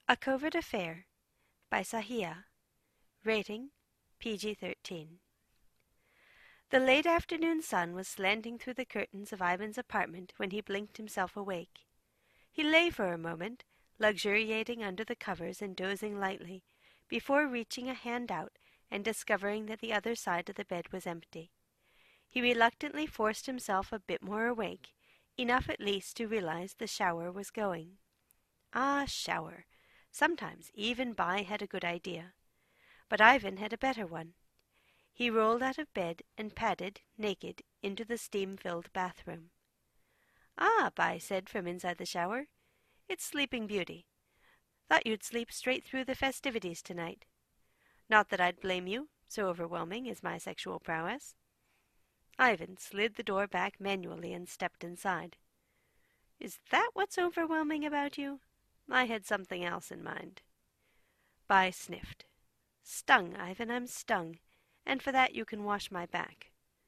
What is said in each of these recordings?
A Covert Affair by Sahia. Rating PG-13. The late afternoon sun was slanting through the curtains of Ivan's apartment when he blinked himself awake. He lay for a moment, luxuriating under the covers and dozing lightly, before reaching a hand out and discovering that the other side of the bed was empty. He reluctantly forced himself a bit more awake, enough at least to realize the shower was going. Ah, shower! Sometimes even Bai had a good idea. But Ivan had a better one. He rolled out of bed and padded, naked, into the steam-filled bathroom. "Ah," Bai said from inside the shower, "it's Sleeping Beauty. Thought you'd sleep straight through the festivities tonight. Not that I'd blame you, so overwhelming is my sexual prowess." Ivan slid the door back manually and stepped inside. "Is that what's overwhelming about you? I had something else in mind." Bai sniffed. "Stung, Ivan, I'm stung, and for that you can wash my back."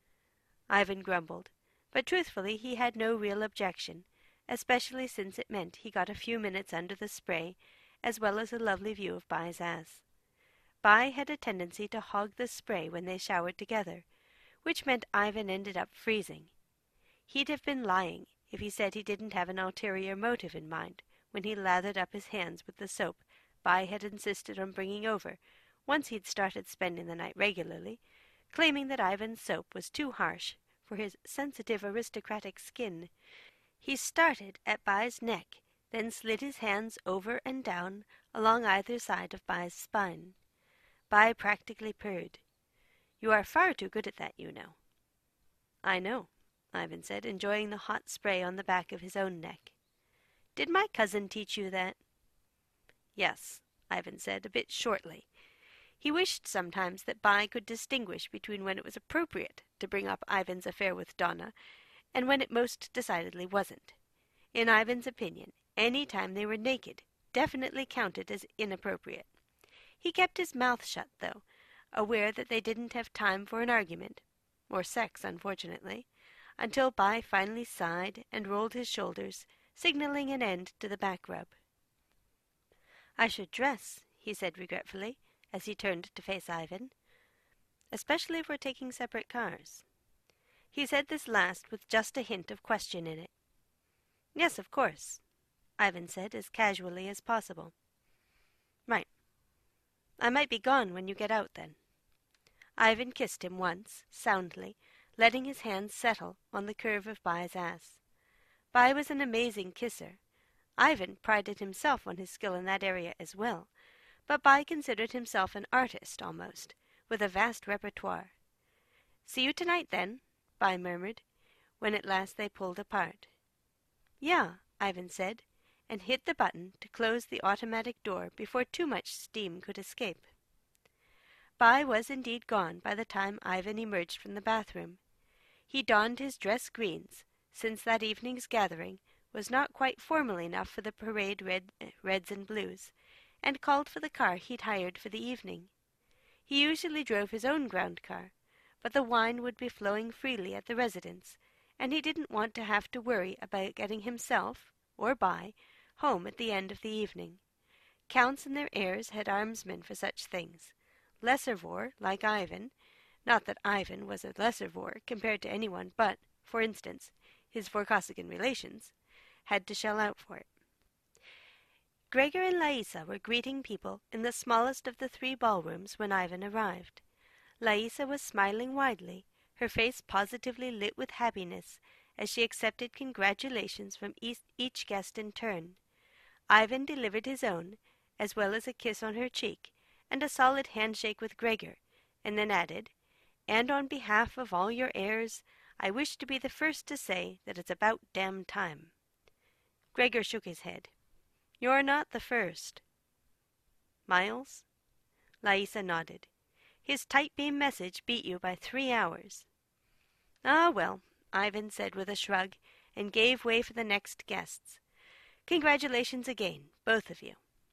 Ivan grumbled, but truthfully he had no real objection, especially since it meant he got a few minutes under the spray, as well as a lovely view of Bai's ass. Bai had a tendency to hog the spray when they showered together, which meant Ivan ended up freezing. He'd have been lying if he said he didn't have an ulterior motive in mind when he lathered up his hands with the soap Bai had insisted on bringing over once he'd started spending the night regularly, claiming that Ivan's soap was too harsh for his sensitive aristocratic skin. He started at Bai's neck, then slid his hands over and down along either side of Bai's spine. Bai practically purred. "You are far too good at that, you know." "I know," Ivan said, enjoying the hot spray on the back of his own neck. "Did my cousin teach you that?" "Yes," Ivan said, a bit shortly. He wished sometimes that Bai could distinguish between when it was appropriate to bring up Ivan's affair with Donna and when it most decidedly wasn't. In Ivan's opinion, any time they were naked definitely counted as inappropriate. He kept his mouth shut, though, aware that they didn't have time for an argument, or sex, unfortunately, until Bai finally sighed and rolled his shoulders, signaling an end to the back rub. "I should dress," he said regretfully, as he turned to face Ivan, "especially if we're taking separate cars." He said this last with just a hint of question in it. "Yes, of course," Ivan said as casually as possible. "Right. I might be gone when you get out, then." Ivan kissed him once, soundly, letting his hands settle on the curve of Bai's ass. Bai was an amazing kisser. Ivan prided himself on his skill in that area as well, but Bai considered himself an artist, almost, with a vast repertoire. "See you tonight, then," Bai murmured, when at last they pulled apart. "Yeah," Ivan said, and hit the button to close the automatic door before too much steam could escape. Bai was indeed gone by the time Ivan emerged from the bathroom. He donned his dress greens, since that evening's gathering was not quite formal enough for the parade reds and blues, and called for the car he'd hired for the evening. He usually drove his own ground car, but the wine would be flowing freely at the residence, and he didn't want to have to worry about getting himself, or Bai, home at the end of the evening. Counts and their heirs had armsmen for such things. Lesservore, like Ivan, not that Ivan was a lesservore compared to anyone but, for instance, his Vorkosigan relations, had to shell out for it. Gregor and Laisa were greeting people in the smallest of the 3 ballrooms when Ivan arrived. Laisa was smiling widely, her face positively lit with happiness as she accepted congratulations from each guest in turn. Ivan delivered his own, as well as a kiss on her cheek and a solid handshake with Gregor, and then added, "And on behalf of all your heirs, I wish to be the first to say that it's about damn time." Gregor shook his head. "You're not the first." "Miles?" Laisa nodded. "His tight beam message beat you by 3 hours." "Ah, well," Ivan said with a shrug, and gave way for the next guests. "Congratulations again, both of you."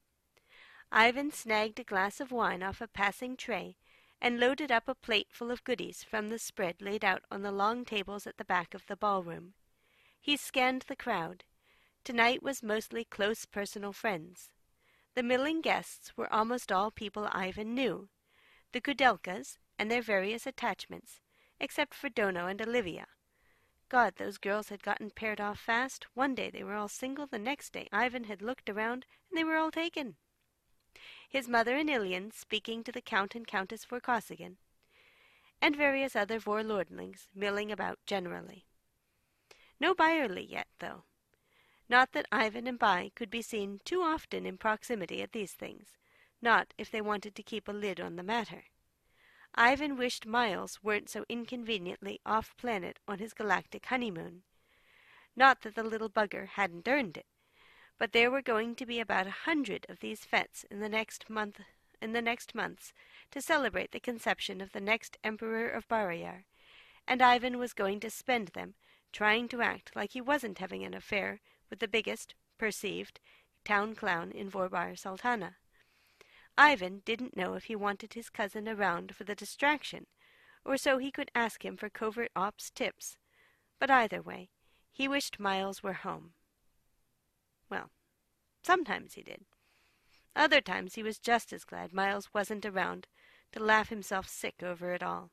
Ivan snagged a glass of wine off a passing tray and loaded up a plate full of goodies from the spread laid out on the long tables at the back of the ballroom. He scanned the crowd. Tonight was mostly close personal friends. The milling guests were almost all people Ivan knew, the Kudelkas and their various attachments, except for Dono and Olivia. God, those girls had gotten paired off fast. One day they were all single, the next day Ivan had looked around, and they were all taken. His mother and Ilian speaking to the Count and Countess Vorkosigan, and various other vorlordlings milling about generally. No Byerley yet, though. Not that Ivan and Bai could be seen too often in proximity at these things, not if they wanted to keep a lid on the matter. Ivan wished Miles weren't so inconveniently off-planet on his galactic honeymoon. Not that the little bugger hadn't earned it, but there were going to be about 100 of these fetes in the next months to celebrate the conception of the next Emperor of Barayar, and Ivan was going to spend them trying to act like he wasn't having an affair with the biggest, perceived, town clown in Vorbar Sultana. Ivan didn't know if he wanted his cousin around for the distraction, or so he could ask him for covert ops tips, but either way, he wished Miles were home. Well, sometimes he did. Other times he was just as glad Miles wasn't around to laugh himself sick over it all.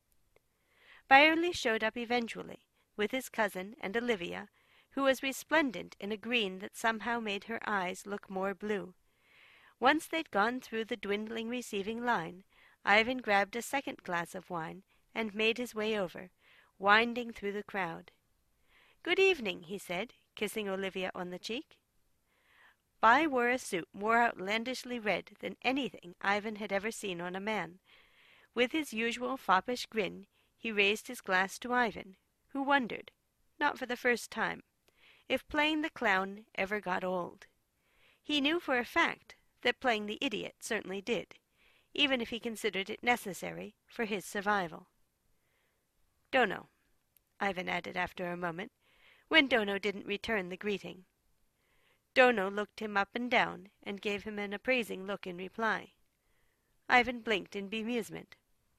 Byerley showed up eventually, with his cousin and Olivia, who was resplendent in a green that somehow made her eyes look more blue. Once they'd gone through the dwindling receiving line, Ivan grabbed a second glass of wine and made his way over, winding through the crowd. "Good evening," he said, kissing Olivia on the cheek. Bai wore a suit more outlandishly red than anything Ivan had ever seen on a man. With his usual foppish grin, he raised his glass to Ivan, who wondered, not for the first time, if playing the clown ever got old. He knew for a fact that playing the idiot certainly did, even if he considered it necessary for his survival. "Dono," Ivan added after a moment, when Dono didn't return the greeting. Dono looked him up and down, and gave him an appraising look in reply. Ivan blinked in bemusement.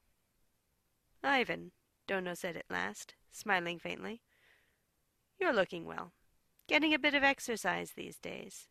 "Ivan," Dono said at last, smiling faintly, "you're looking well. Getting a bit of exercise these days."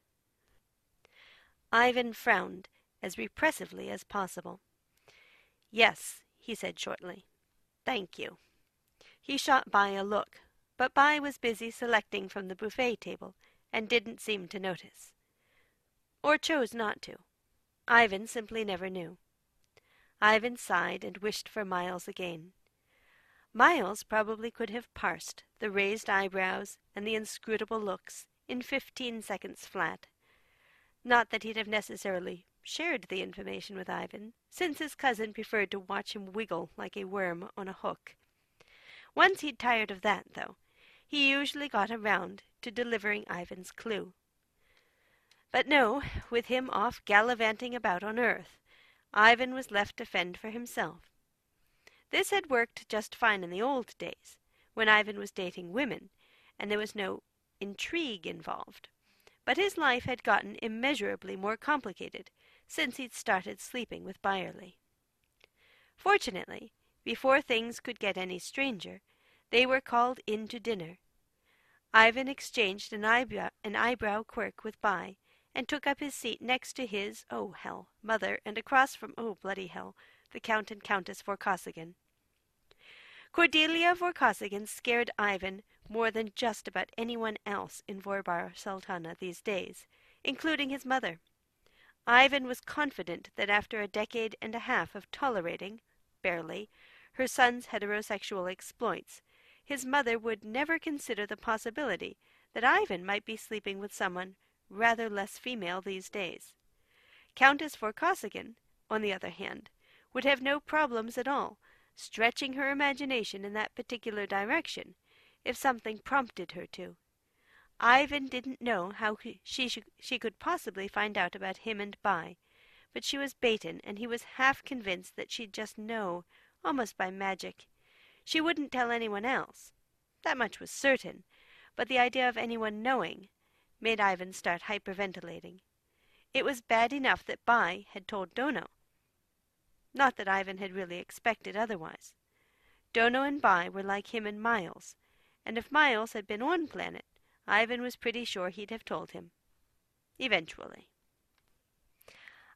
Ivan frowned as repressively as possible. "Yes," he said shortly. "Thank you." He shot Bai a look, but Bai was busy selecting from the buffet table and didn't seem to notice. Or chose not to. Ivan simply never knew. Ivan sighed and wished for Miles again. Miles probably could have parsed the raised eyebrows and the inscrutable looks in 15 seconds flat. Not that he'd have necessarily shared the information with Ivan, since his cousin preferred to watch him wiggle like a worm on a hook. Once he'd tired of that, though, he usually got around to delivering Ivan's clue. But no, with him off gallivanting about on Earth, Ivan was left to fend for himself. This had worked just fine in the old days, when Ivan was dating women, and there was no intrigue involved. But his life had gotten immeasurably more complicated since he'd started sleeping with Byerley. Fortunately, before things could get any stranger, they were called in to dinner. Ivan exchanged an eyebrow quirk with Bai, and took up his seat next to his, oh hell, mother, and across from, oh bloody hell, the Count and Countess Vorkosigan. Cordelia Vorkosigan scared Ivan more than just about anyone else in Vorbar Sultana these days, including his mother. Ivan was confident that after a decade and a half of tolerating, barely, her son's heterosexual exploits, his mother would never consider the possibility that Ivan might be sleeping with someone rather less female these days. Countess Vorkosigan, on the other hand, would have no problems at all, stretching her imagination in that particular direction, if something prompted her to. Ivan didn't know how she could possibly find out about him and Bai, but she was Baton, and he was half convinced that she'd just know, almost by magic. She wouldn't tell anyone else. That much was certain, but the idea of anyone knowing made Ivan start hyperventilating. It was bad enough that Bai had told Dono. Not that Ivan had really expected otherwise. Dono and Bai were like him and Miles, and if Miles had been on planet, Ivan was pretty sure he'd have told him. Eventually.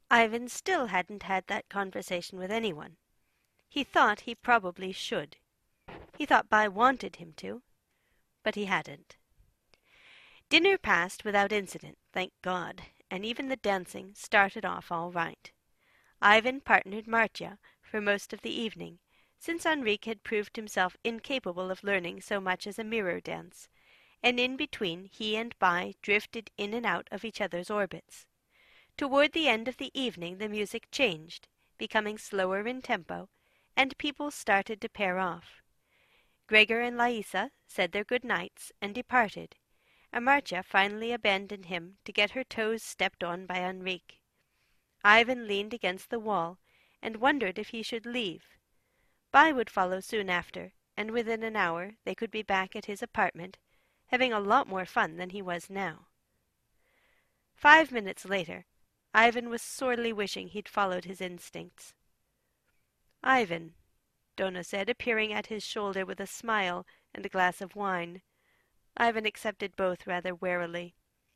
Ivan still hadn't had that conversation with anyone. He thought he probably should. He thought Bai wanted him to, but he hadn't. Dinner passed without incident, thank God, and even the dancing started off all right. Ivan partnered Marcia for most of the evening, since Enrique had proved himself incapable of learning so much as a mirror dance, and in between he and Bai drifted in and out of each other's orbits. Toward the end of the evening the music changed, becoming slower in tempo, and people started to pair off. Gregor and Laïsa said their good nights and departed, and Marcia finally abandoned him to get her toes stepped on by Enrique. Ivan leaned against the wall and wondered if he should leave. Bai would follow soon after, and within an hour they could be back at his apartment, having a lot more fun than he was now. 5 minutes later, Ivan was sorely wishing he'd followed his instincts. "Ivan," Dono said, appearing at his shoulder with a smile and a glass of wine. Ivan accepted both rather warily.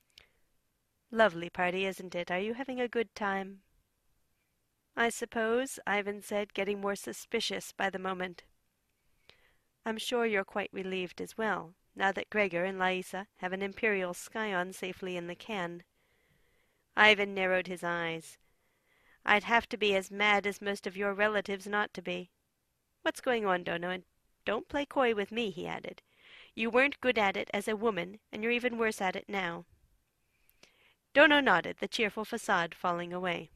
"Lovely party, isn't it? Are you having a good time?" "I suppose," Ivan said, getting more suspicious by the moment. "I'm sure you're quite relieved as well, now that Gregor and Laïsa have an Imperial Scion safely in the can." Ivan narrowed his eyes. "I'd have to be as mad as most of your relatives not to be. What's going on, Dono? And don't play coy with me," he added. "You weren't good at it as a woman, and you're even worse at it now." Dono nodded, the cheerful facade falling away.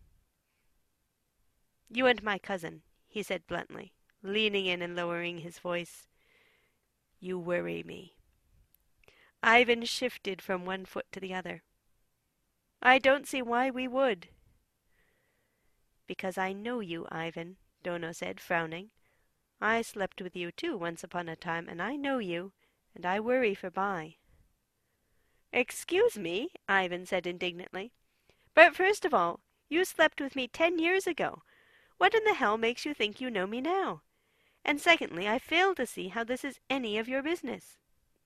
"You and my cousin," he said bluntly, leaning in and lowering his voice. "You worry me." Ivan shifted from one foot to the other. "I don't see why we would." "Because I know you, Ivan," Dono said, frowning. "I slept with you too once upon a time, and I know you, and I worry for Bai." "Excuse me," Ivan said indignantly, "but first of all, you slept with me 10 years ago. What in the hell makes you think you know me now? And secondly, I fail to see how this is any of your business."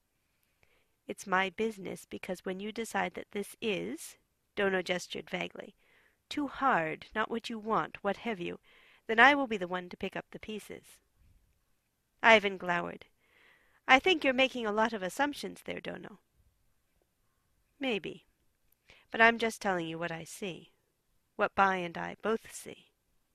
"It's my business because when you decide that this is," Dono gestured vaguely, "too hard, not what you want, what have you, then I will be the one to pick up the pieces." Ivan glowered. "I think you're making a lot of assumptions there, Dono." "Maybe. But I'm just telling you what I see. What Bai and I both see."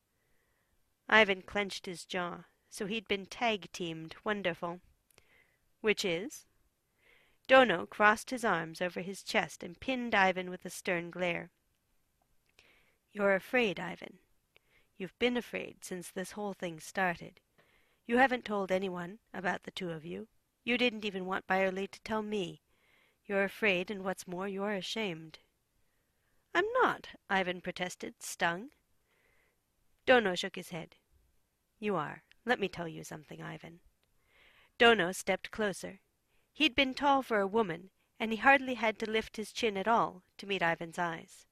Ivan clenched his jaw. So he'd been tag-teamed. Wonderful. "Which is?" Dono crossed his arms over his chest and pinned Ivan with a stern glare. "You're afraid, Ivan. You've been afraid since this whole thing started. You haven't told anyone about the two of you. You didn't even want Byerly to tell me. You're afraid, and what's more, you're ashamed." "I'm not," Ivan protested, stung. Dono shook his head. "You are. Let me tell you something, Ivan." Dono stepped closer. He'd been tall for a woman, and he hardly had to lift his chin at all to meet Ivan's eyes.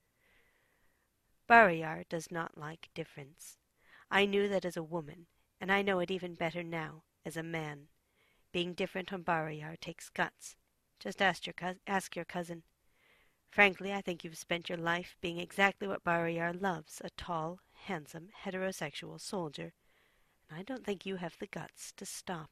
"Barayar does not like difference. I knew that as a woman, and I know it even better now, as a man. Being different on Barayar takes guts. Just ask your cousin. Frankly, I think you've spent your life being exactly what Barayar loves, a tall, handsome, heterosexual soldier, and I don't think you have the guts to stop."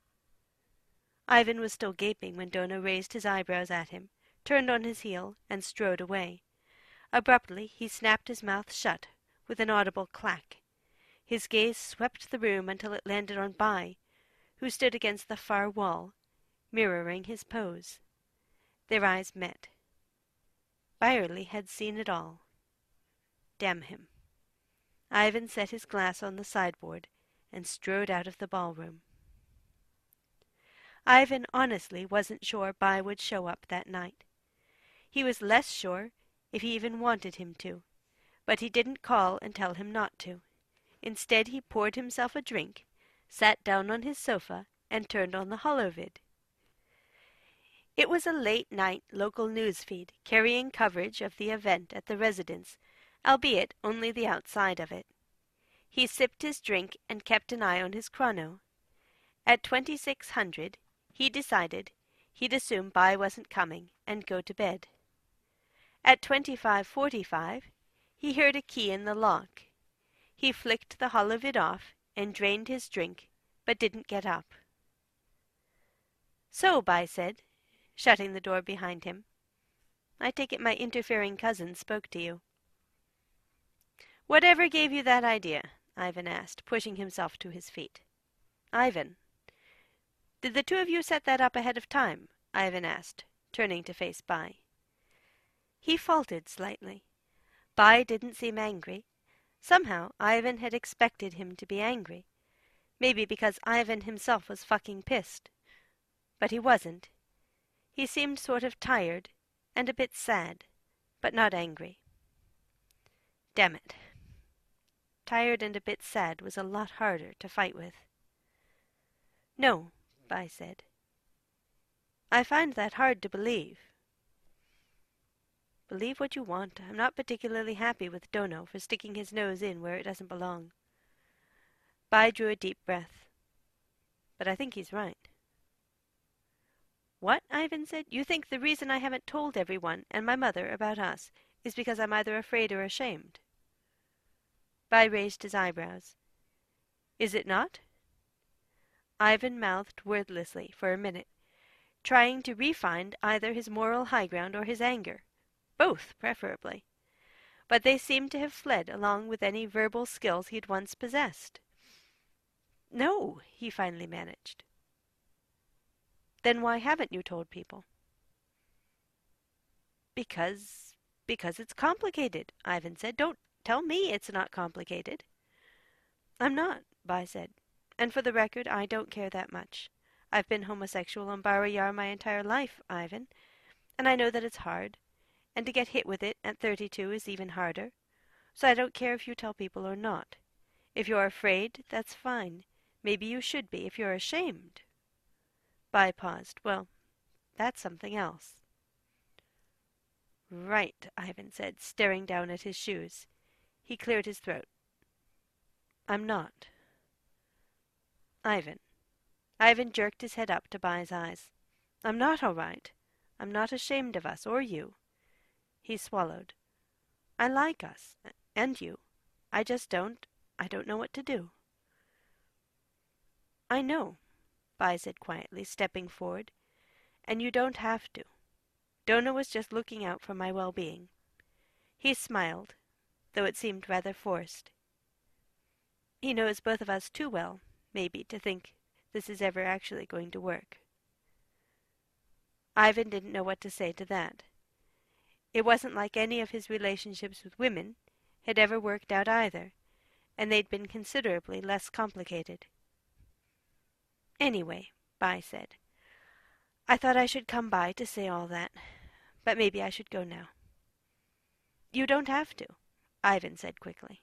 Ivan was still gaping when Dono raised his eyebrows at him, turned on his heel, and strode away. Abruptly he snapped his mouth shut, with an audible clack. His gaze swept the room until it landed on Bai, who stood against the far wall, mirroring his pose. Their eyes met. Byerly had seen it all. Damn him. Ivan set his glass on the sideboard and strode out of the ballroom. Ivan honestly wasn't sure Bai would show up that night. He was less sure if he even wanted him to, but he didn't call and tell him not to. Instead he poured himself a drink, sat down on his sofa, and turned on the holovid. It was a late-night local news feed carrying coverage of the event at the residence, albeit only the outside of it. He sipped his drink and kept an eye on his chrono. At 2600, he decided he'd assume Bai wasn't coming and go to bed. At 25:45, He heard a key in the lock. He flicked the hull of it off and drained his drink, but didn't get up. "So," Bai said, shutting the door behind him, "I take it my interfering cousin spoke to you." "Whatever gave you that idea?" Ivan asked, pushing himself to his feet. "Ivan." "Did the two of you set that up ahead of time?" Ivan asked, turning to face Bai. He faltered slightly. Bai didn't seem angry. Somehow Ivan had expected him to be angry. Maybe because Ivan himself was fucking pissed. But he wasn't. He seemed sort of tired and a bit sad, but not angry. Damn it. Tired and a bit sad was a lot harder to fight with. "No," Bai said. "I find that hard to believe." "Believe what you want. I'm not particularly happy with Dono for sticking his nose in where it doesn't belong." Bai drew a deep breath. "But I think he's right." "What?" Ivan said. "You think the reason I haven't told everyone and my mother about us is because I'm either afraid or ashamed?" Bai raised his eyebrows. "Is it not?" Ivan mouthed wordlessly for a minute, trying to re-find either his moral high ground or his anger. Both, preferably. But they seemed to have fled along with any verbal skills he'd once possessed. "No," he finally managed. "Then why haven't you told people?" Because it's complicated," Ivan said. "Don't tell me it's not complicated." "I'm not," Bai said. "And for the record, I don't care that much. I've been homosexual on Bara Yar my entire life, Ivan, and I know that it's hard, and to get hit with it at 32 is even harder. So I don't care if you tell people or not. If you're afraid, that's fine. Maybe you should be if you're ashamed." Bai paused. "Well, that's something else." "Right," Ivan said, staring down at his shoes. He cleared his throat. "I'm not." "Ivan." Ivan jerked his head up to Bai's eyes. "I'm not all right. I'm not ashamed of us, or you." He swallowed. "I like us, and you. I just I don't know what to do." "I know," Bai said quietly, stepping forward, "and you don't have to. Dono was just looking out for my well-being." He smiled, though it seemed rather forced. "He knows both of us too well, maybe, to think this is ever actually going to work." Ivan didn't know what to say to that. It wasn't like any of his relationships with women had ever worked out either, and they'd been considerably less complicated. "Anyway," Bai said, "I thought I should come by to say all that, but maybe I should go now." "You don't have to," Ivan said quickly.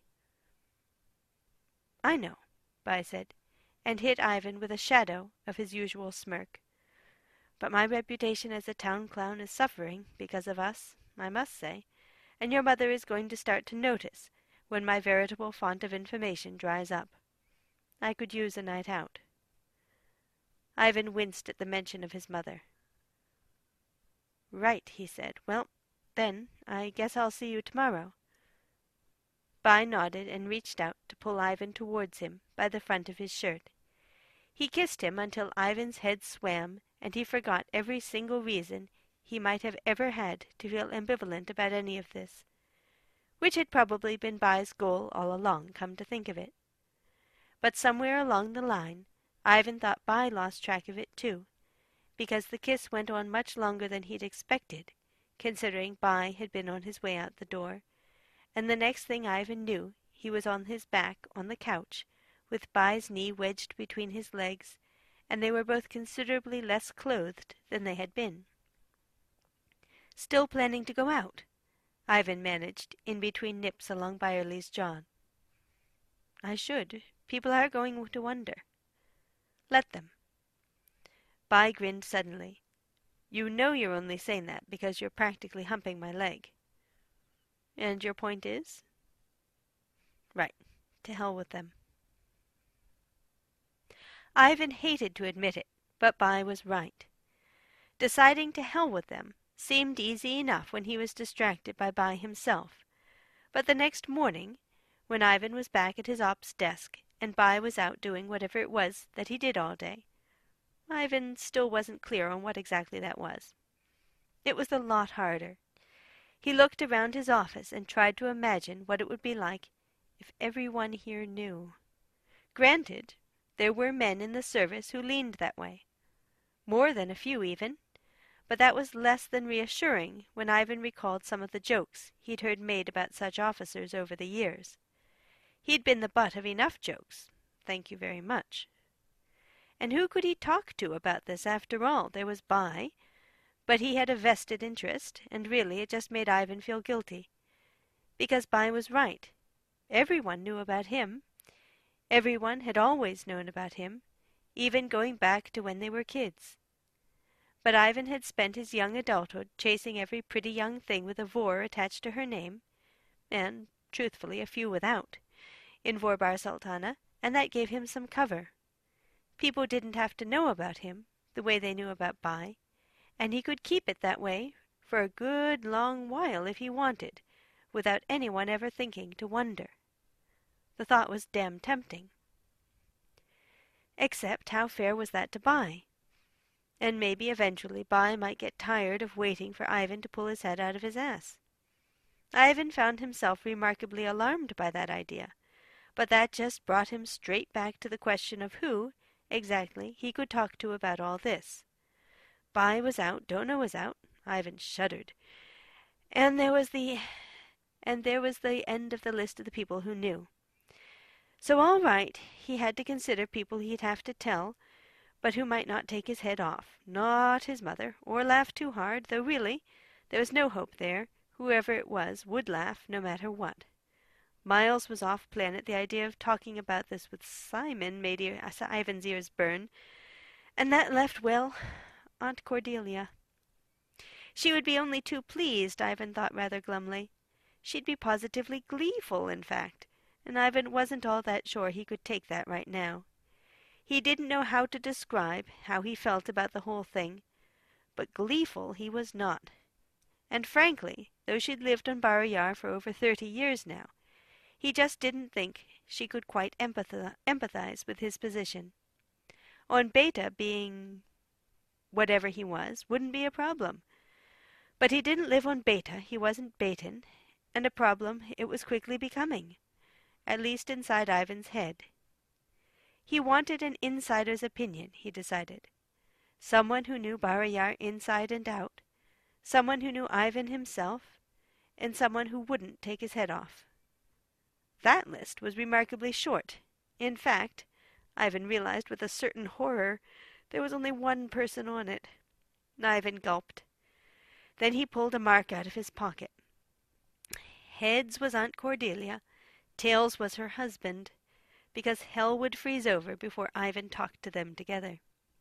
"I know," Bai said, and hit Ivan with a shadow of his usual smirk. "But my reputation as a town clown is suffering because of us, I must say, and your mother is going to start to notice when my veritable font of information dries up. I could use a night out." Ivan winced at the mention of his mother. "Right," he said. "Well, then, I guess I'll see you tomorrow." Bai nodded and reached out to pull Ivan towards him by the front of his shirt. He kissed him until Ivan's head swam and he forgot every single reason he might have ever had to feel ambivalent about any of this, which had probably been Bai's goal all along, come to think of it. But somewhere along the line, Ivan thought Bai lost track of it too, because the kiss went on much longer than he'd expected, considering Bai had been on his way out the door, and the next thing Ivan knew he was on his back on the couch, with Bai's knee wedged between his legs, and they were both considerably less clothed than they had been. "Still planning to go out?" Ivan managed, in between nips along Byerly's jaw. "I should. People are going to wonder." "Let them." Bai grinned suddenly. "You know you're only saying that because you're practically humping my leg." "And your point is?" "Right. To hell with them." Ivan hated to admit it, but Bai was right. Deciding to hell with them seemed easy enough when he was distracted by Bai himself, But the next morning, when Ivan was back at his ops desk, and Bai was out doing whatever it was that he did all day, Ivan still wasn't clear on what exactly that was. It was a lot harder. He looked around his office and tried to imagine what it would be like if everyone here knew. Granted, there were men in the service who leaned that way. More than a few, even. But that was less than reassuring when Ivan recalled some of the jokes he'd heard made about such officers over the years. He'd been the butt of enough jokes, thank you very much. And who could he talk to about this, after all? There was Bai, but he had a vested interest, and really it just made Ivan feel guilty. Because Bai was right. Everyone knew about him. Everyone had always known about him, even going back to when they were kids. But Ivan had spent his young adulthood chasing every pretty young thing with a vor attached to her name, and, truthfully, a few without, in Vorbar Sultana, and that gave him some cover. People didn't have to know about him the way they knew about Bai, and he could keep it that way for a good long while if he wanted, without anyone ever thinking to wonder. The thought was damn tempting. Except how fair was that to Bai? And maybe eventually Bai might get tired of waiting for Ivan to pull his head out of his ass. Ivan found himself remarkably alarmed by that idea, but that just brought him straight back to the question of who, exactly, he could talk to about all this. Bai was out, Dona was out, Ivan shuddered, and there was the end of the list of the people who knew. So all right, he had to consider people he'd have to tell, but who might not take his head off, not his mother, or laugh too hard, though really, there was no hope there. Whoever it was would laugh, no matter what. Miles was off planet. The idea of talking about this with Simon made Ivan's ears burn, and that left, well, Aunt Cordelia. She would be only too pleased, Ivan thought rather glumly. She'd be positively gleeful, in fact, and Ivan wasn't all that sure he could take that right now. He didn't know how to describe how he felt about the whole thing, but gleeful he was not. And frankly, though she'd lived on Bara Yar for over 30 years now, he just didn't think she could quite empathize with his position. On Beta, being whatever he was wouldn't be a problem. But he didn't live on Beta, he wasn't Betan, and a problem it was quickly becoming, at least inside Ivan's head. He wanted an insider's opinion, he decided. Someone who knew Bara Yar inside and out, someone who knew Ivan himself, and someone who wouldn't take his head off. That list was remarkably short. In fact, Ivan realized with a certain horror there was only one person on it. Ivan gulped. Then he pulled a mark out of his pocket. Heads was Aunt Cordelia, tails was her husband, because hell would freeze over before Ivan talked to them together.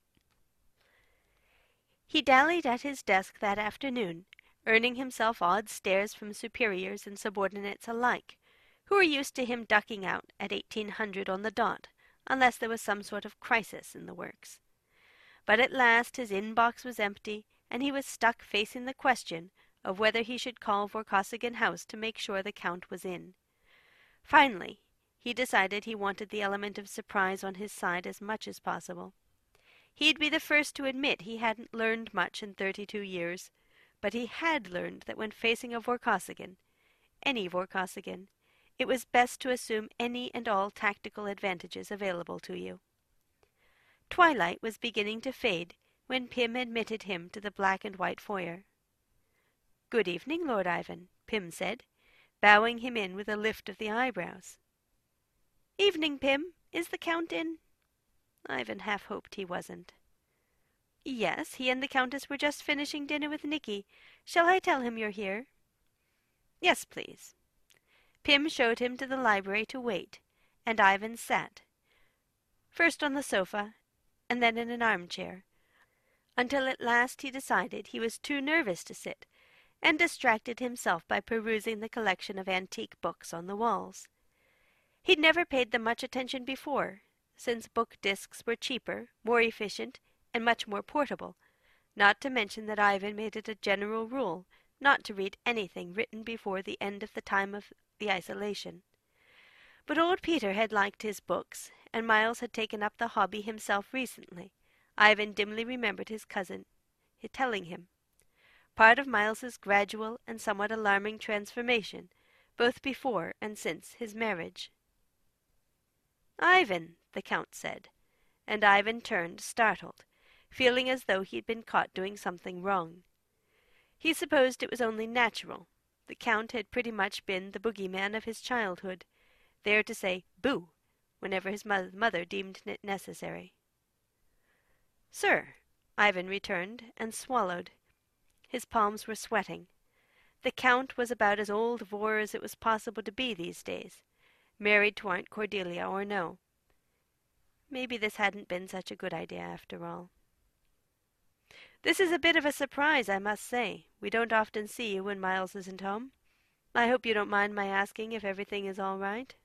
He dallied at his desk that afternoon, earning himself odd stares from superiors and subordinates alike, who were used to him ducking out at 1800 on the dot, unless there was some sort of crisis in the works. But at last his inbox was empty, and he was stuck facing the question of whether he should call Vorkosigan House to make sure the Count was in. Finally, he decided he wanted the element of surprise on his side as much as possible. He'd be the first to admit he hadn't learned much in 32 years, but he had learned that when facing a Vorkosigan, any Vorkosigan, it was best to assume any and all tactical advantages available to you. Twilight was beginning to fade when Pym admitted him to the black and white foyer. "Good evening, Lord Ivan," Pym said, bowing him in with a lift of the eyebrows. "Evening, Pym. Is the Count in?" Ivan half hoped he wasn't. "Yes, he and the Countess were just finishing dinner with Nicky. Shall I tell him you're here?" "Yes, please." Pym showed him to the library to wait, and Ivan sat, first on the sofa, and then in an armchair, until at last he decided he was too nervous to sit, and distracted himself by perusing the collection of antique books on the walls. He'd never paid them much attention before, since book discs were cheaper, more efficient, and much more portable, not to mention that Ivan made it a general rule not to read anything written before the end of the time of the isolation. But old Peter had liked his books, and Miles had taken up the hobby himself recently. Ivan dimly remembered his cousin telling him. Part of Miles's gradual and somewhat alarming transformation, both before and since his marriage. "Ivan," the Count said, and Ivan turned, startled, feeling as though he had been caught doing something wrong. He supposed it was only natural. The Count had pretty much been the bogey-man of his childhood, there to say "boo" whenever his mother deemed it necessary. "Sir," Ivan returned, and swallowed. His palms were sweating. The Count was about as old vor as it was possible to be these days, married to Aunt Cordelia or no. Maybe this hadn't been such a good idea after all. "This is a bit of a surprise, I must say. We don't often see you when Miles isn't home. I hope you don't mind my asking if everything is all right?"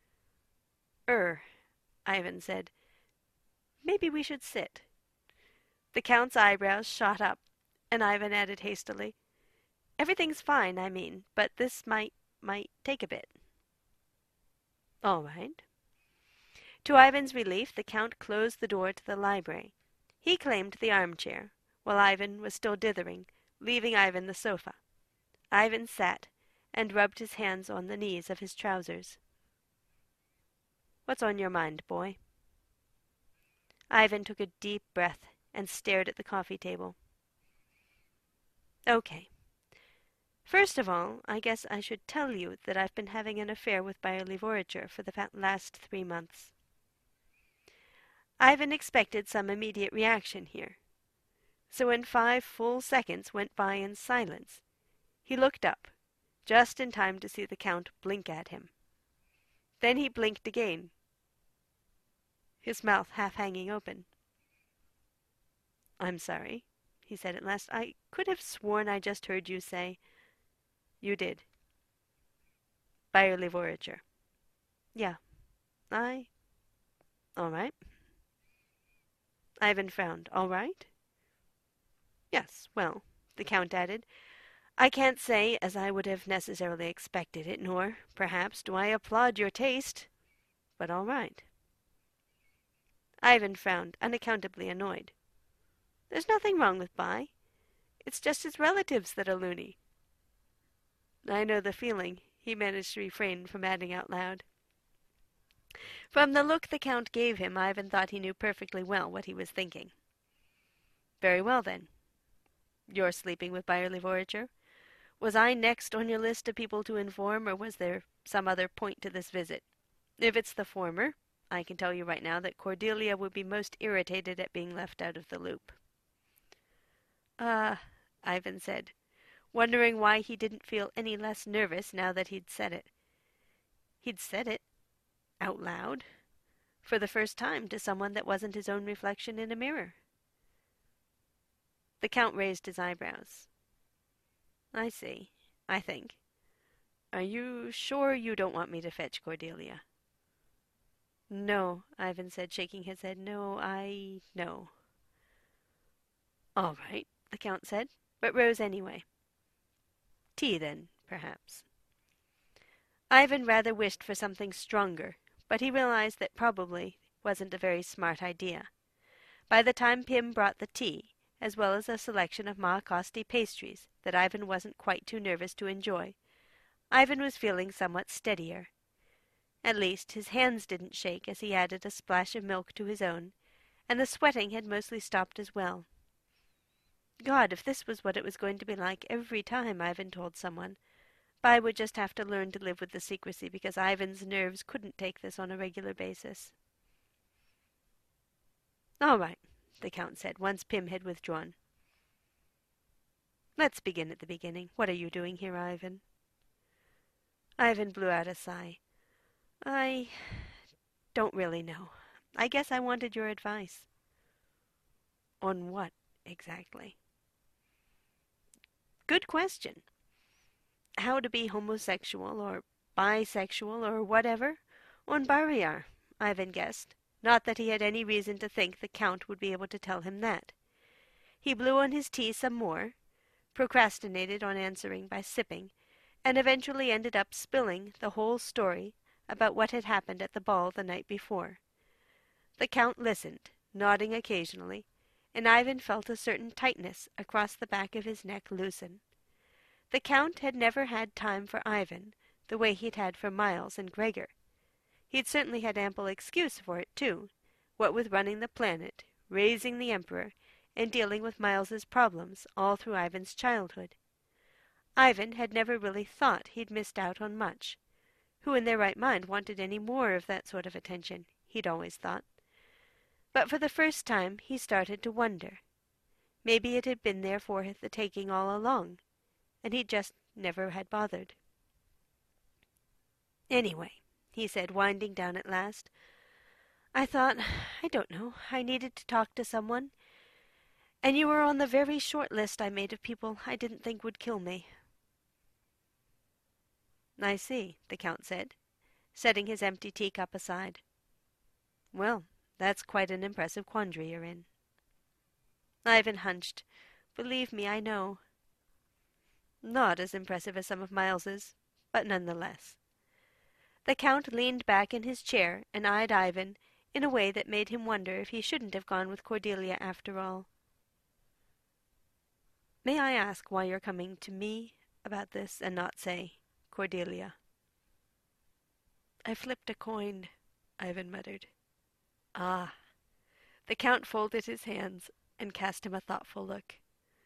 Ivan said. "Maybe we should sit." The Count's eyebrows shot up, and Ivan added hastily, "Everything's fine, I mean, but this might take a bit." "All right." To Ivan's relief, the Count closed the door to the library. He claimed the armchair, while Ivan was still dithering, leaving Ivan the sofa. Ivan sat, and rubbed his hands on the knees of his trousers. "What's on your mind, boy?" Ivan took a deep breath and stared at the coffee table. "Okay. First of all, I guess I should tell you that I've been having an affair with Byerley Vorager for the last 3 months." Ivan expected some immediate reaction here. So when 5 full seconds went by in silence, he looked up, just in time to see the Count blink at him. Then he blinked again, his mouth half hanging open. "I'm sorry," he said at last. "I could have sworn I just heard you say—" "You did." "Byerley Vorager." "Yeah. All right." Ivan frowned. "All right?" "Yes, well," the Count added, "I can't say as I would have necessarily expected it, nor, perhaps, do I applaud your taste, but all right." Ivan frowned, unaccountably annoyed. "There's nothing wrong with By. It's just his relatives that are loony." "I know the feeling," he managed to refrain from adding out loud. From the look the Count gave him, Ivan thought he knew perfectly well what he was thinking. "Very well, then. You're sleeping with Byerley Vorager. Was I next on your list of people to inform, or was there some other point to this visit? If it's the former, I can tell you right now that Cordelia would be most irritated at being left out of the loop." Ivan said, wondering why he didn't feel any less nervous now that he'd said it. He'd said it out loud, for the first time, to someone that wasn't his own reflection in a mirror. The Count raised his eyebrows. "I see, I think. Are you sure you don't want me to fetch Cordelia?" "No," Ivan said, shaking his head. "No. "All right," the Count said, but rose anyway. "Tea, then, perhaps." Ivan rather wished for something stronger, but he realized that probably wasn't a very smart idea. By the time Pym brought the tea, as well as a selection of Ma Costi pastries that Ivan wasn't quite too nervous to enjoy, Ivan was feeling somewhat steadier. At least his hands didn't shake as he added a splash of milk to his own, and the sweating had mostly stopped as well. God, if this was what it was going to be like every time, Ivan told someone, By would just have to learn to live with the secrecy because Ivan's nerves couldn't take this on a regular basis. "All right," the Count said, once Pym had withdrawn. "Let's begin at the beginning. What are you doing here, Ivan?" Ivan blew out a sigh. "I don't really know. I guess I wanted your advice." "On what, exactly?" "Good question. How to be homosexual, or bisexual, or whatever, on Barriar," Ivan guessed. Not that he had any reason to think the Count would be able to tell him that. He blew on his tea some more, procrastinated on answering by sipping, and eventually ended up spilling the whole story about what had happened at the ball the night before. The Count listened, nodding occasionally, and Ivan felt a certain tightness across the back of his neck loosen. The Count had never had time for Ivan the way he'd had for Miles and Gregor. He'd certainly had ample excuse for it, too, what with running the planet, raising the Emperor, and dealing with Miles's problems all through Ivan's childhood. Ivan had never really thought he'd missed out on much. Who in their right mind wanted any more of that sort of attention, he'd always thought. But for the first time he started to wonder. Maybe it had been there for the taking all along, and he just never had bothered. "Anyway," he said, winding down at last, "I thought, I don't know, I needed to talk to someone, and you were on the very short list I made of people I didn't think would kill me." "I see," the Count said, setting his empty teacup aside. "Well, that's quite an impressive quandary you're in." Ivan hunched. "Believe me, I know." "Not as impressive as some of Miles's, but none the less." The Count leaned back in his chair and eyed Ivan in a way that made him wonder if he shouldn't have gone with Cordelia after all. "May I ask why you're coming to me about this and not, say, Cordelia?" "I flipped a coin," Ivan muttered. "Ah." The Count folded his hands and cast him a thoughtful look.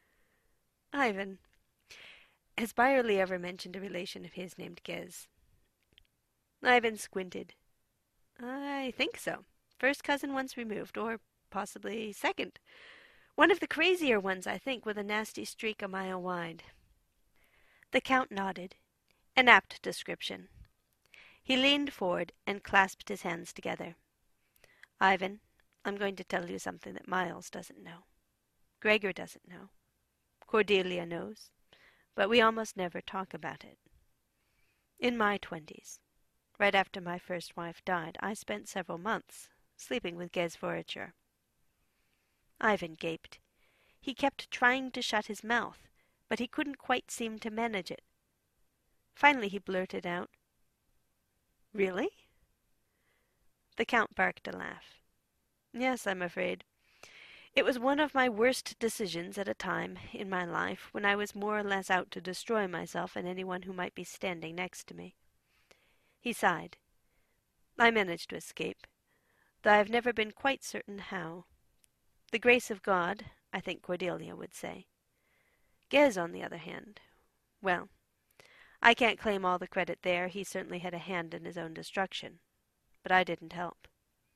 "Ivan, has Byerly ever mentioned a relation of his named Gez?" Ivan squinted. "I think so. First cousin once removed, or possibly second. One of the crazier ones, I think, with a nasty streak a mile wide." The Count nodded. An apt description. He leaned forward and clasped his hands together. "Ivan, I'm going to tell you something that Miles doesn't know. Gregor doesn't know. Cordelia knows, but we almost never talk about it. In my 20s, right after my first wife died, I spent several months sleeping with Gez Voracher." Ivan gaped. He kept trying to shut his mouth, but he couldn't quite seem to manage it. Finally he blurted out, "Really?" The Count barked a laugh. "Yes, I'm afraid. It was one of my worst decisions at a time in my life when I was more or less out to destroy myself and anyone who might be standing next to me." He sighed. "I managed to escape, though I've never been quite certain how. The grace of God, I think Cordelia would say. Gez, on the other hand, well, I can't claim all the credit there. He certainly had a hand in his own destruction, but I didn't help.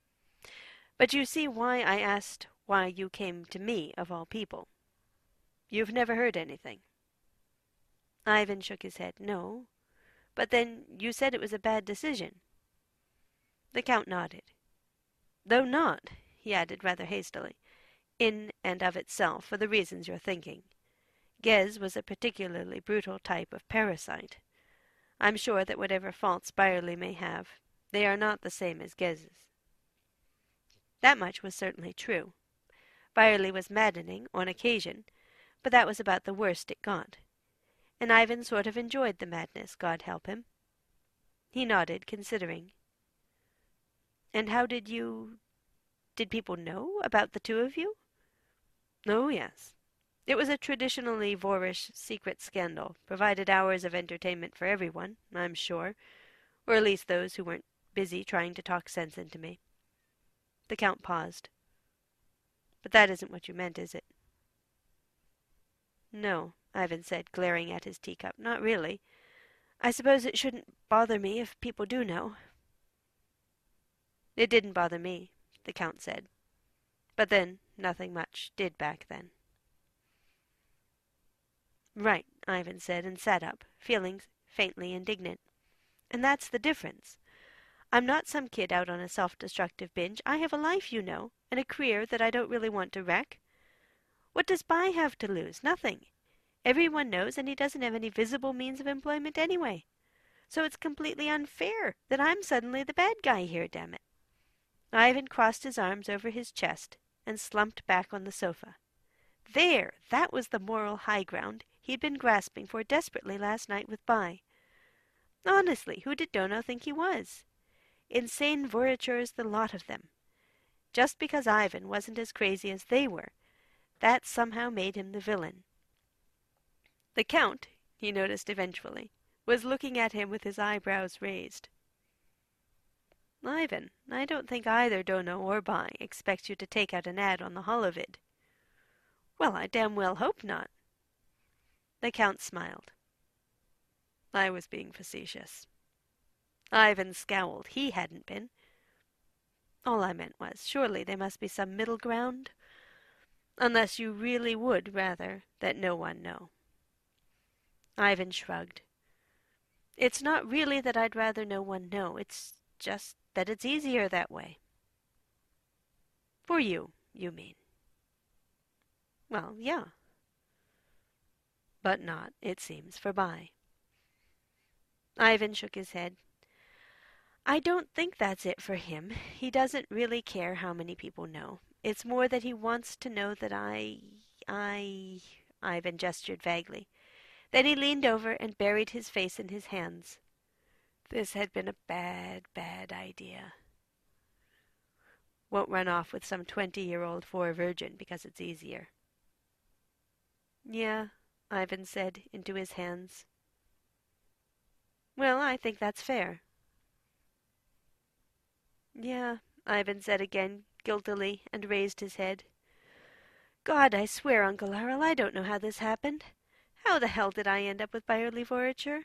But you see why I asked why you came to me, of all people. You've never heard anything." Ivan shook his head. "No. But then you said it was a bad decision." The Count nodded. "Though not," he added rather hastily, "in and of itself, for the reasons you're thinking. Gez was a particularly brutal type of parasite. I'm sure that whatever faults Byerly may have, they are not the same as Gez's." That much was certainly true. Byerly was maddening, on occasion, but that was about the worst it got. And Ivan sort of enjoyed the madness, God help him. He nodded, considering. "And how did people know about the two of you?" "Oh, yes. It was a traditionally boorish secret scandal, provided hours of entertainment for everyone, I'm sure, or at least those who weren't busy trying to talk sense into me." The Count paused. "But that isn't what you meant, is it?" "No," Ivan said, glaring at his teacup. "Not really. I suppose it shouldn't bother me if people do know." "It didn't bother me," the Count said. "But then, nothing much did back then." "Right," Ivan said, and sat up, feeling faintly indignant. "And that's the difference. I'm not some kid out on a self-destructive binge. I have a life, you know, and a career that I don't really want to wreck. What does By have to lose? Nothing. Everyone knows, and he doesn't have any visible means of employment anyway. So it's completely unfair that I'm suddenly the bad guy here, damn it." Ivan crossed his arms over his chest and slumped back on the sofa. There! That was the moral high ground he'd been grasping for desperately last night with By. Honestly, who did Dono think he was? Insane voyageurs, the lot of them. Just because Ivan wasn't as crazy as they were, that somehow made him the villain. The Count, he noticed eventually, was looking at him with his eyebrows raised. Ivan, I don't think either Dono or Bai expects you to take out an ad on the Holovid. Well, I damn well hope not. The Count smiled. I was being facetious. Ivan scowled. He hadn't been. All I meant was, surely there must be some middle ground, unless you really would rather that no one know. Ivan shrugged. It's not really that I'd rather no one know. It's just that it's easier that way. For you mean. Well, yeah. But not, it seems, for Bai. Ivan shook his head. I don't think that's it for him. He doesn't really care how many people know. It's more that he wants to know that Ivan gestured vaguely. Then he leaned over and buried his face in his hands. This had been a bad, bad idea. Won't run off with some 20-year-old for virgin because it's easier. Yeah, Ivan said into his hands. Well, I think that's fair. Yeah, Ivan said again, guiltily, and raised his head. God, I swear, Uncle Errol, I don't know how this happened. How the hell did I end up with Byerly Voyager?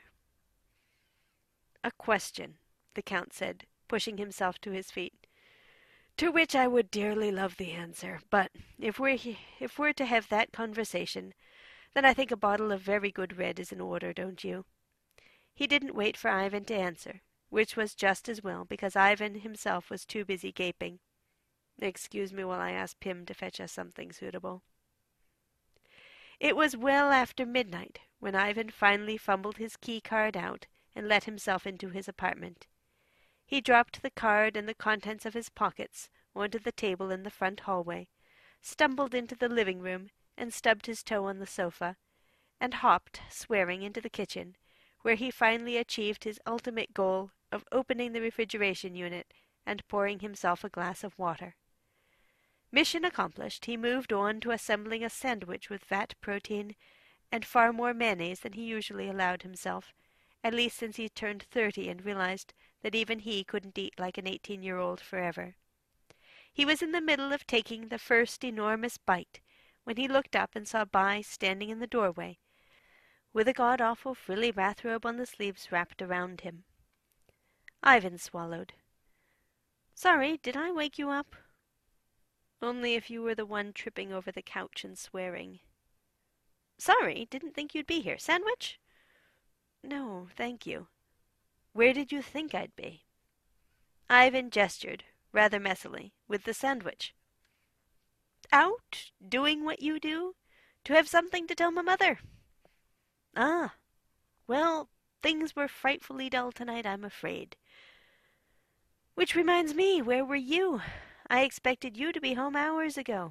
A question, the Count said, pushing himself to his feet, to which I would dearly love the answer. But if we're to have that conversation, then I think a bottle of very good red is in order, don't you? He didn't wait for Ivan to answer, which was just as well, because Ivan himself was too busy gaping. Excuse me while I ask Pym to fetch us something suitable. It was well after midnight when Ivan finally fumbled his key-card out and let himself into his apartment. He dropped the card and the contents of his pockets onto the table in the front hallway, stumbled into the living room and stubbed his toe on the sofa, and hopped, swearing, into the kitchen, where he finally achieved his ultimate goal of opening the refrigeration unit and pouring himself a glass of water. Mission accomplished, he moved on to assembling a sandwich with vat protein and far more mayonnaise than he usually allowed himself, at least since he turned 30 and realized that even he couldn't eat like an 18-year-old forever. He was in the middle of taking the first enormous bite when he looked up and saw Bai standing in the doorway, with a god-awful frilly bathrobe on the sleeves wrapped around him. Ivan swallowed. Sorry, did I wake you up? Only if you were the one tripping over the couch and swearing. Sorry, didn't think you'd be here. Sandwich? No, thank you. Where did you think I'd be? Ivan gestured, rather messily, with the sandwich. Out, doing what you do, to have something to tell my mother. Ah, well, things were frightfully dull tonight, I'm afraid. Which reminds me, where were you? I expected you to be home hours ago.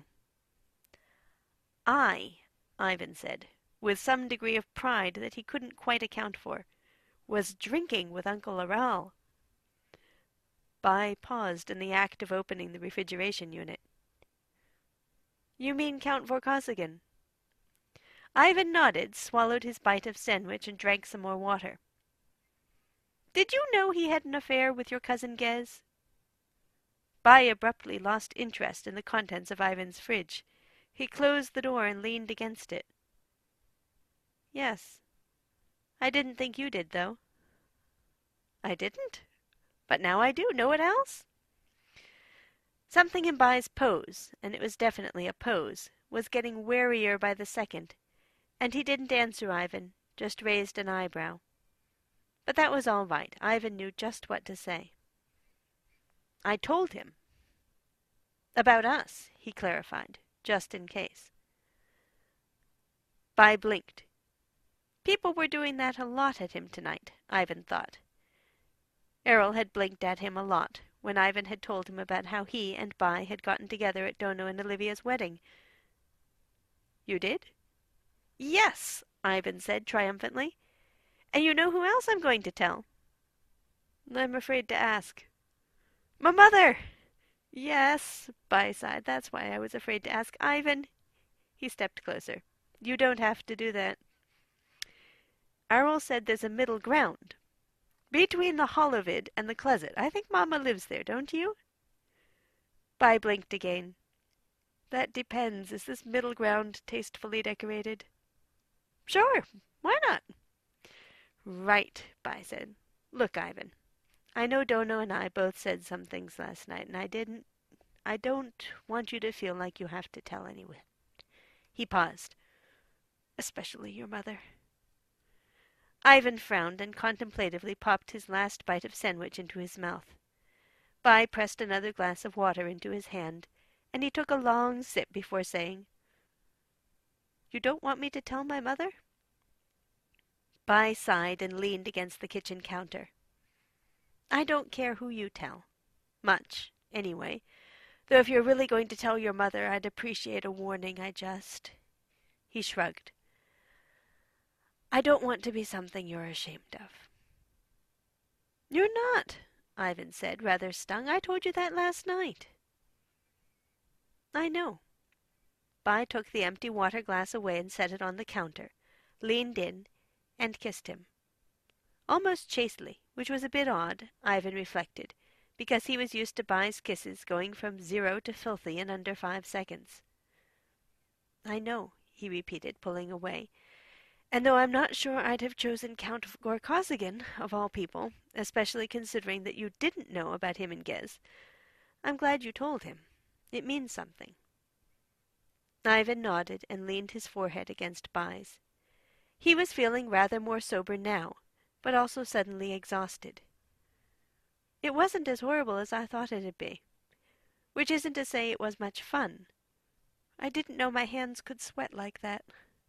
Ivan said, with some degree of pride that he couldn't quite account for, was drinking with Uncle Aral. Bai paused in the act of opening the refrigeration unit. You mean Count Vorkosigan? Ivan nodded, swallowed his bite of sandwich, and drank some more water. Did you know he had an affair with your cousin Gez? Bai abruptly lost interest in the contents of Ivan's fridge. He closed the door and leaned against it. Yes. I didn't think you did, though. I didn't? But now I do. Know what else? Something in Bai's pose, and it was definitely a pose, was getting warier by the second, and he didn't answer Ivan, just raised an eyebrow. But that was all right. Ivan knew just what to say. I told him. About us, he clarified, just in case. Bai blinked. People were doing that a lot at him tonight, Ivan thought. Errol had blinked at him a lot when Ivan had told him about how he and Bai had gotten together at Dono and Olivia's wedding. You did? Yes, Ivan said triumphantly. And you know who else I'm going to tell? I'm afraid to ask. My mother! Yes, Bai sighed. That's why I was afraid to ask. Ivan, he stepped closer. You don't have to do that. Arul said there's a middle ground. Between the Holovid and the closet. I think Mamma lives there, don't you? Bai blinked again. That depends. Is this middle ground tastefully decorated? Sure, why not? Right, Bai said. Look, Ivan, I know Dono and I both said some things last night, and I don't want you to feel like you have to tell anyone. He paused. Especially your mother. Ivan frowned and contemplatively popped his last bite of sandwich into his mouth. Bai pressed another glass of water into his hand, and he took a long sip before saying, You don't want me to tell my mother? Bai sighed and leaned against the kitchen counter. I don't care who you tell. Much, anyway. Though if you're really going to tell your mother, I'd appreciate a warning, He shrugged. I don't want to be something you're ashamed of. You're not, Ivan said, rather stung. I told you that last night. I know. Bai took the empty water glass away and set it on the counter, leaned in, and kissed him. Almost chastely, which was a bit odd, Ivan reflected, because he was used to Bai's kisses going from 0 to filthy in under 5 seconds. I know, he repeated, pulling away. And though I'm not sure I'd have chosen Count Gorkosigan, of all people, especially considering that you didn't know about him and Gez, I'm glad you told him. It means something. Ivan nodded and leaned his forehead against Bai's. He was feeling rather more sober now, but also suddenly exhausted. It wasn't as horrible as I thought it'd be, which isn't to say it was much fun. I didn't know my hands could sweat like that.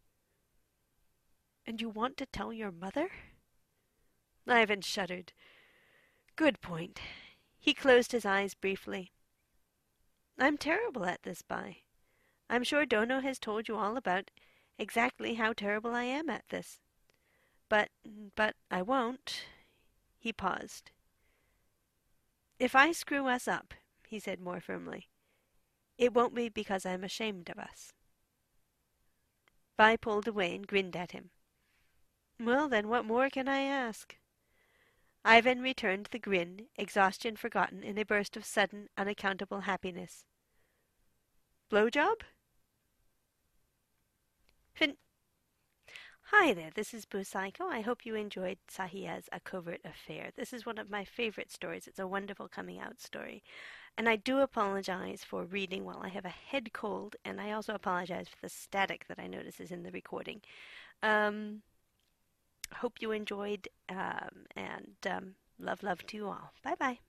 And you want to tell your mother? Ivan shuddered. Good point. He closed his eyes briefly. I'm terrible at this, Bai. I'm sure Dono has told you all about exactly how terrible I am at this. But I won't. He paused. If I screw us up, he said more firmly, it won't be because I'm ashamed of us. Bai pulled away and grinned at him. Well, then what more can I ask? Ivan returned the grin, exhaustion forgotten in a burst of sudden, unaccountable happiness. Blowjob? Hi there, this is Busaiko. I hope you enjoyed Sahia's A Covert Affair. This is one of my favorite stories. It's a wonderful coming out story. And I do apologize for reading while I have a head cold, and I also apologize for the static that I notice is in the recording. Hope you enjoyed, and love to you all. Bye-bye.